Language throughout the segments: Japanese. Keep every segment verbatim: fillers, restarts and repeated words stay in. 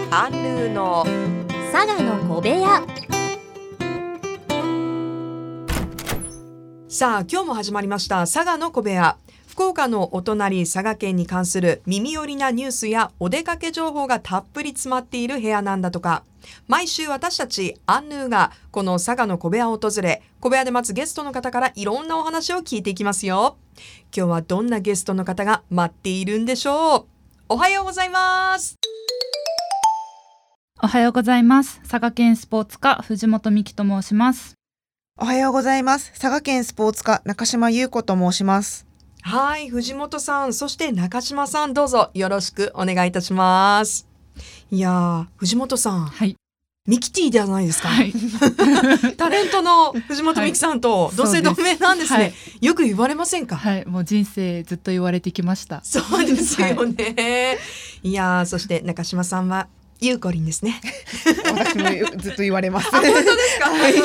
アンヌーの佐賀の小部屋。 さあ今日も始まりました佐賀の小部屋。福岡のお隣佐賀県に関する耳寄りなニュースやお出かけ情報がたっぷり詰まっている部屋なんだとか。毎週私たちアンヌーがこの佐賀の小部屋を訪れ、小部屋で待つゲストの方からいろんなお話を聞いていきますよ。今日はどんなゲストの方が待っているんでしょう。おはようございます。 おはようございます。佐賀県スポーツ課藤本美希と申します。 おはようございます。佐賀県スポーツ課中島優子と申します。 はい、藤本さん、そして中島さん、どうぞよろしくお願いいたします。いやー、藤本さん、 はい、 ミキティじゃないですか、 はい、 タレントの藤本美希さんと同姓同名なんですね、はい、よく言われませんか？ はい、もう人生ずっと言われてきました。 そうですよね、はい、いやー、そして中島さんはゆうこりんですね。 私もずっと言われます。 あ、本当ですか？はい、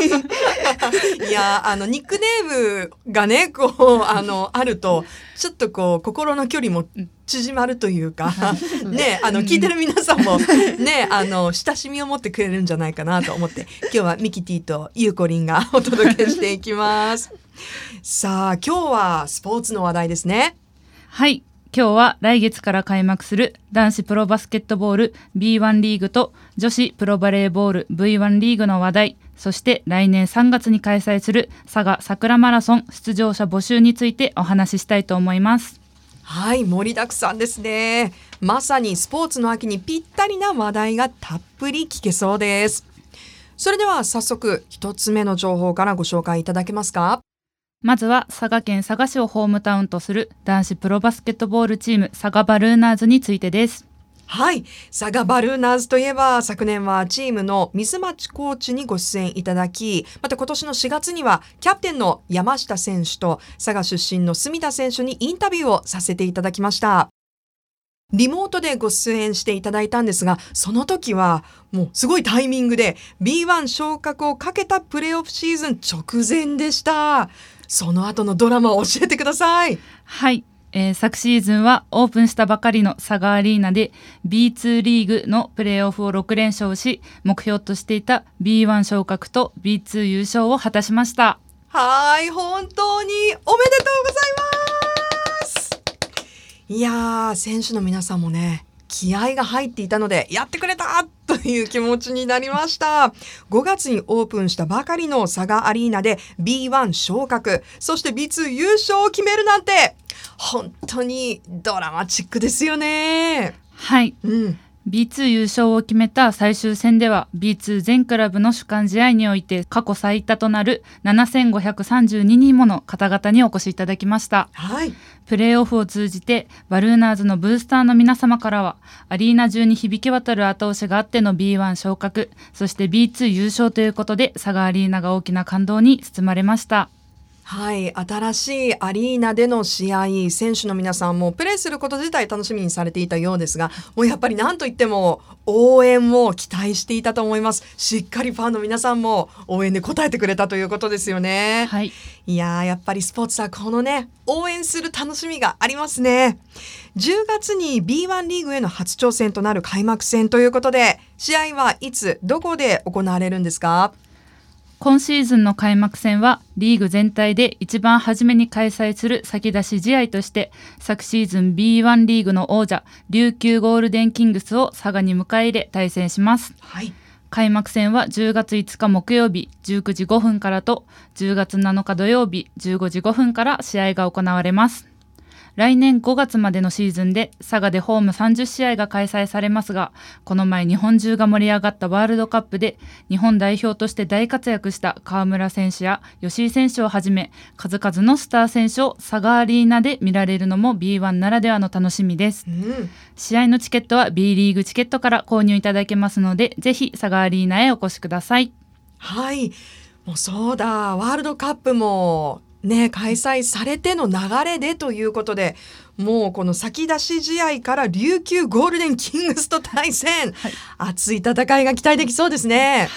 いやあのニックネームがねこうあのあるとちょっとこう心の距離も縮まるというかね、あの聞いてる皆さんもねあの親しみを持ってくれるんじゃないかなと思って今日はミキティとゆうこりんがお届けしていきます。さあ今日はスポーツの話題ですね。 はい、今日は来月から開幕する男子プロバスケットボール ビーワン リーグと女子プロバレーボール ブイワン リーグの話題、そして来年さんがつに開催する佐賀桜マラソン出場者募集についてお話ししたいと思います。 はい、盛りだくさんですね。まさにスポーツの秋にぴったりな話題がたっぷり聞けそうです。それでは早速一つ目の情報からご紹介いただけますか？ まずは佐賀県佐賀市をホームタウンとする男子プロバスケットボールチーム佐賀バルーナーズについてです。 はい、佐賀バルーナーズといえば昨年はチームの水町コーチにご出演いただき、また今年のしがつにはキャプテンの山下選手と佐賀出身の住田選手にインタビューをさせていただきました。リモートでご出演していただいたんですが、その時はもうすごいタイミングで ビーワン 昇格をかけたプレーオフシーズン直前でした。その後のドラマを教えてください。 はい、えー、昨シーズンはオープンしたばかりの佐賀アリーナで ビーツー リーグのプレーオフをろくれんしょうし、目標としていた ビーワン 昇格と ビーツー 優勝を果たしました。 はい、本当におめでとうございます。いやー、選手の皆さんもね気合が入っていたのでやってくれたという気持ちになりました。ごがつにオープンしたばかりの佐賀アリーナで ビーワン 昇格、そして ビーツー 優勝を決めるなんて本当にドラマチックですよね。 はい、うん、ビーツー 優勝を決めた最終戦では ビーツー 全クラブの主管試合において過去最多となるななせんごひゃくさんじゅうににんもの方々にお越しいただきました。 はい、 プレーオフを通じてバルーナーズのブースターの皆様からはアリーナ中に響き渡る後押しがあっての ビーワン 昇格、そして ビーツー 優勝ということで佐賀アリーナが大きな感動に包まれました。 はい、新しいアリーナでの試合、選手の皆さんもプレーすること自体楽しみにされていたようですが、もうやっぱり何といっても応援も期待していたと思います。しっかりファンの皆さんも応援で応えてくれたということですよね。 はい、 いやー、やっぱりスポーツはこのね応援する楽しみがありますね。じゅうがつに ビーワン リーグへの初挑戦となる開幕戦ということで、試合はいつどこで行われるんですか？ 今シーズンの開幕戦はリーグ全体で一番初めに開催する先出し試合として、昨シーズン ビーワン リーグの王者琉球ゴールデンキングスを佐賀に迎え入れ対戦します。 はい、 開幕戦はじゅうがついつか木曜日じゅうくじごふんからとじゅうがつなのか土曜日じゅうごじごふんから試合が行われます。来年ごがつまでのシーズンで佐賀でホームさんじゅっしあいが開催されますが、この前日本中が盛り上がったワールドカップで日本代表として大活躍した河村選手や吉井選手をはじめ数々のスター選手を佐賀アリーナで見られるのも ビーワン ならではの楽しみです。うん、試合のチケットは B リーグチケットから購入いただけますので、ぜひ佐賀アリーナへお越しください。 はい、もうそうだ、ワールドカップもね、開催されての流れでということで、もうこの先出し試合から琉球ゴールデンキングスと対戦、はい、熱い戦いが期待できそうですね。 はい、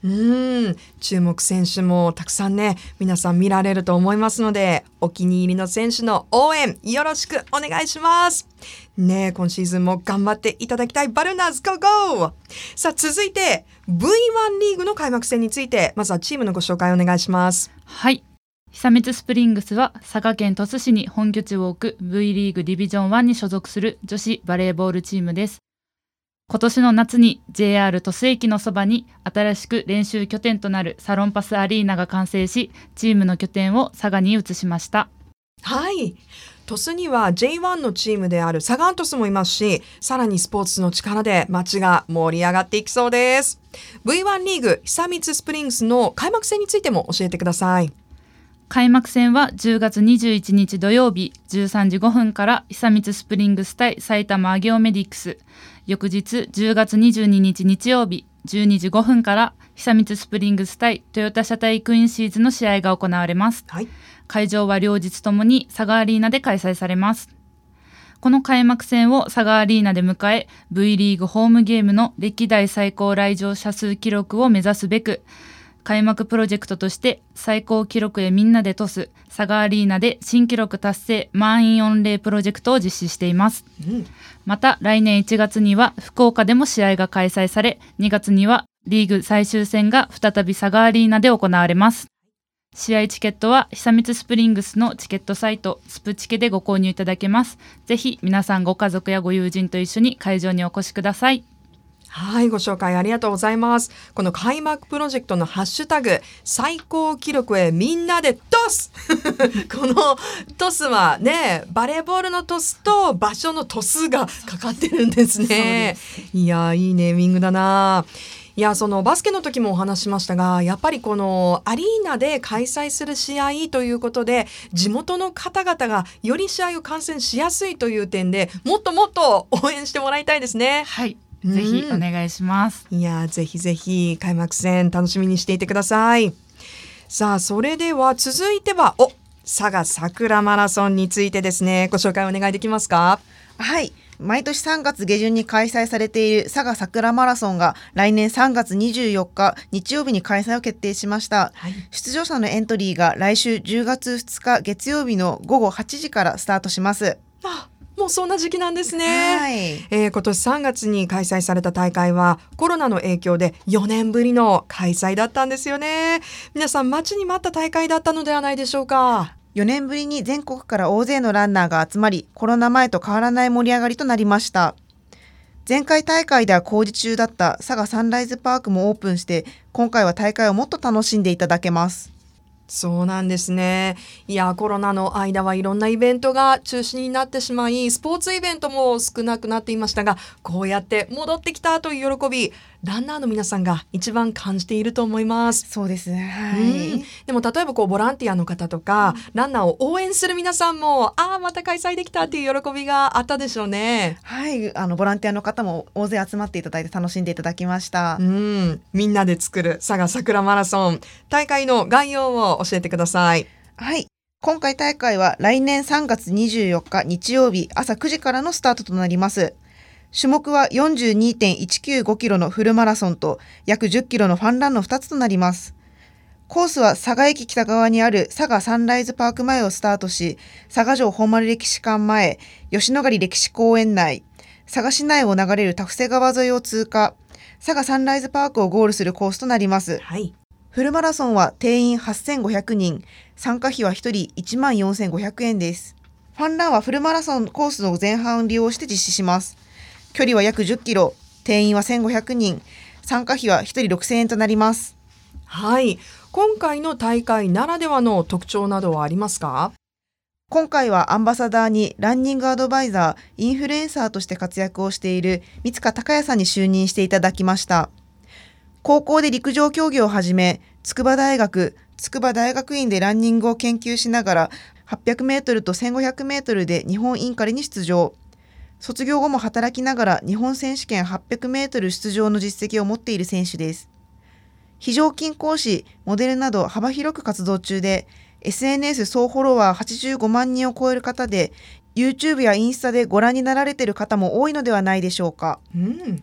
うん注目選手もたくさんね皆さん見られると思いますので、お気に入りの選手の応援よろしくお願いしますね。え今シーズンも頑張っていただきたいバルーナーズ、ゴーゴー。さあ続いて ブイワン リーグの開幕戦について、まずはチームのご紹介お願いします。 はい、久光スプリングスは佐賀県鳥栖市に本拠地を置く V リーグディビジョンワンに所属する女子バレーボールチームです。今年の夏に ジェイアール 鳥栖駅のそばに新しく練習拠点となるサロンパスアリーナが完成し、チームの拠点を佐賀に移しました。 はい、鳥栖には ジェイワン のチームであるサガン鳥栖もいますし、さらにスポーツの力で街が盛り上がっていきそうです。 ブイワン リーグ久光スプリングスの開幕戦についても教えてください。 開幕戦はじゅうがつにじゅういちにち土曜日じゅうさんじごふんから久光スプリングス対埼玉上尾メディックス、翌日じゅうがつにじゅうににち日曜日じゅうにじごふんから久光スプリングス対トヨタ車体クイーンシーズの試合が行われます。 はい、 会場は両日ともに佐賀アリーナで開催されます。この開幕戦を佐賀アリーナで迎え、 V リーグホームゲームの歴代最高来場者数記録を目指すべく、開幕プロジェクトとして最高記録へみんなでトス佐賀アリーナで新記録達成満員御礼プロジェクトを実施しています。 うん、 また来年いちがつには福岡でも試合が開催され、にがつにはリーグ最終戦が再び佐賀アリーナで行われます。試合チケットは久光スプリングスのチケットサイトスプチケでご購入いただけます。ぜひ皆さんご家族やご友人と一緒に会場にお越しください。 はい、ご紹介ありがとうございます。この開幕プロジェクトのハッシュタグ最高記録へみんなでトスこのトスはね、バレーボールのトスと場所のトスがかかってるんですね。いやいいネーミングだな。いやそのバスケの時もお話しましたが、やっぱりこのアリーナで開催する試合ということで地元の方々がより試合を観戦しやすいという点で、もっともっと応援してもらいたいですね。 はい、ぜひお願いします。 いやぜひぜひ開幕戦楽しみにしていてください。さあそれでは続いてはお佐賀桜マラソンについてですね、ご紹介お願いできますか。 はい、毎年さんがつげじゅんに開催されている佐賀桜マラソンが来年さんがつにじゅうよっか日曜日に開催を決定しました。 はい、 出場者のエントリーが来週じゅうがつふつか月曜日のごごはちじからスタートします。 あもうそんな時期なんですね。 はい、 えー、今年さんがつに開催された大会はコロナの影響でよねんぶりの開催だったんですよね。皆さん待ちに待った大会だったのではないでしょうか。 よねんぶりに全国から大勢のランナーが集まり、コロナ前と変わらない盛り上がりとなりました。前回大会では工事中だった佐賀サンライズパークもオープンして、今回は大会をもっと楽しんでいただけます。 そうなんですね。いやコロナの間はいろんなイベントが中止になってしまい、スポーツイベントも少なくなっていましたが、こうやって戻ってきたという喜び、ランナーの皆さんが一番感じていると思います。 そうですね、はうい、 ん、でも例えばこうボランティアの方とか、うん、ランナーを応援する皆さんもああまた開催できたっていう喜びがあったでしょうね。 はい、あのボランティアの方も大勢集まっていただいて楽しんでいただきました。 うん、みんなで作る佐賀桜マラソン、大会の概要を教えてください。 はい、今回大会は来年さんがつにじゅうよっか日曜日朝くじからのスタートとなります。種目は よんじゅうにてんいちきゅうごキロのフルマラソンと約じゅっキロのファンランのふたつとなります。コースは佐賀駅北側にある佐賀サンライズパーク前をスタートし、佐賀城本丸歴史館前、吉野ヶ里歴史公園内、佐賀市内を流れる多布施川沿いを通過、佐賀サンライズパークをゴールするコースとなります。 はい、 フルマラソンは定員はっせんごひゃくにん、参加費はひとりいちまんよんせんごひゃくえんです。ファンランはフルマラソンコースの前半を利用して実施します。距離は約じゅっキロ、定員はせんごひゃくにん、参加費はひとりろくせんえんとなります。 はい、今回の大会ならではの特徴などはありますか。 今回はアンバサダーにランニングアドバイザー、インフルエンサーとして活躍をしている三塚孝也さんに就任していただきました。高校で陸上競技をはじめ、筑波大学、筑波大学院でランニングを研究しながら、はっぴゃくメートルとせんごひゃくメートルで日本インカレに出場。卒業後も働きながら日本選手権はっぴゃくメートル出場の実績を持っている選手です。非常勤講師、モデルなど幅広く活動中で、エスエヌエス 総フォロワーはちじゅうごまんにんを超える方で、YouTube やインスタでご覧になられている方も多いのではないでしょうか。 うん、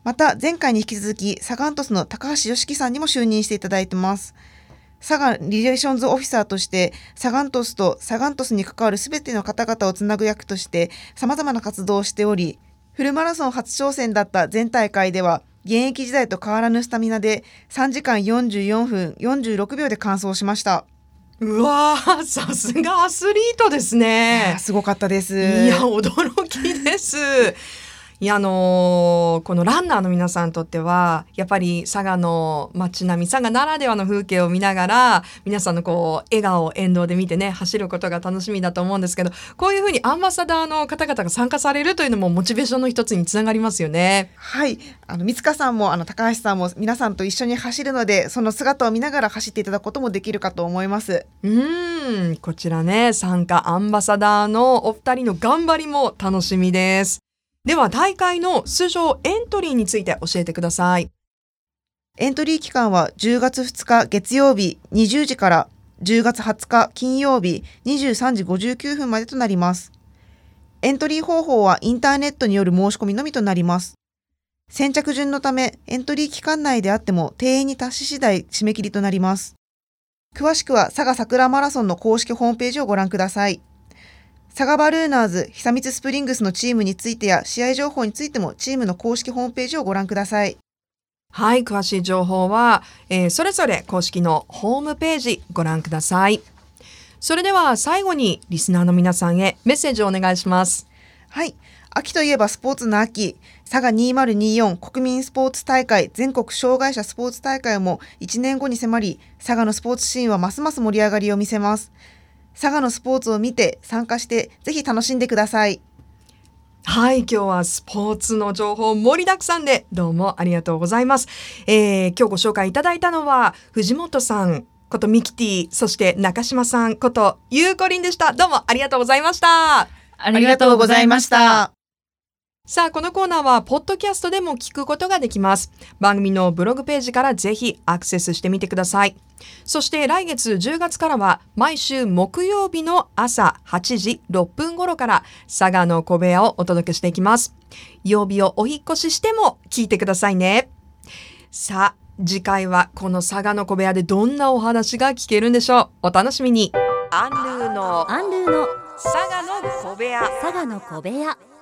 また前回に引き続きサガン鳥栖の高橋良樹さんにも就任していただいてます。サガリレーションズオフィサーとしてサガン鳥栖とサガン鳥栖に関わるすべての方々をつなぐ役として様々な活動をしており、フルマラソン初挑戦だった前大会では現役時代と変わらぬスタミナでさんじかんよんじゅうよんふんよんじゅうろくびょうで完走しました。 うわー、さすがアスリートですね。 すごかったです。 いや、驚きです。いや、あのー、このランナーの皆さんにとってはやっぱり佐賀の街並み、佐賀ならではの風景を見ながら皆さんのこう笑顔を沿道で見てね、走ることが楽しみだと思うんですけど、こういうふうにアンバサダーの方々が参加されるというのもモチベーションの一つにつながりますよね。 はい、あの三塚さんもあの高橋さんも皆さんと一緒に走るので、その姿を見ながら走っていただくこともできるかと思います。 うーん、こちらね、参加アンバサダーのお二人の頑張りも楽しみです。では大会の出場エントリーについて教えてください。 エントリー期間はじゅうがつふつか月曜日にじゅうじからじゅうがつはつか金曜日にじゅうさんじごじゅうきゅうふんまでとなります。エントリー方法はインターネットによる申し込みのみとなります。先着順のためエントリー期間内であっても定員に達し次第締め切りとなります。詳しくは佐賀桜マラソンの公式ホームページをご覧ください。佐賀バルーナーズ久光スプリングスのチームについてや試合情報についてもチームの公式ホームページをご覧ください。 はい、詳しい情報は、えー、それぞれ公式のホームページご覧ください。それでは最後にリスナーの皆さんへメッセージをお願いします。 はい、秋といえばスポーツの秋、佐賀にせんにじゅうよん国民スポーツ大会全国障害者スポーツ大会もいちねんごに迫り、佐賀のスポーツシーンはますます盛り上がりを見せます。佐賀のスポーツを見て参加してぜひ楽しんでください。 はい、今日はスポーツの情報盛りだくさんでどうもありがとうございます。えー、今日ご紹介いただいたのは藤本さんことミキティ、そして中島さんことゆうこりんでした。どうもありがとうございました。 ありがとうございました。 さあ、このコーナーはポッドキャストでも聞くことができます。番組のブログページからぜひアクセスしてみてください。そして来月じゅうがつからは毎週木曜日の朝はちじろっぷん頃から佐賀の小部屋をお届けしていきます。曜日をお引越ししても聞いてくださいね。さあ、次回はこの佐賀の小部屋でどんなお話が聞けるんでしょう。お楽しみに。アンルーのアンルーの佐賀の小部屋。 佐賀の小部屋。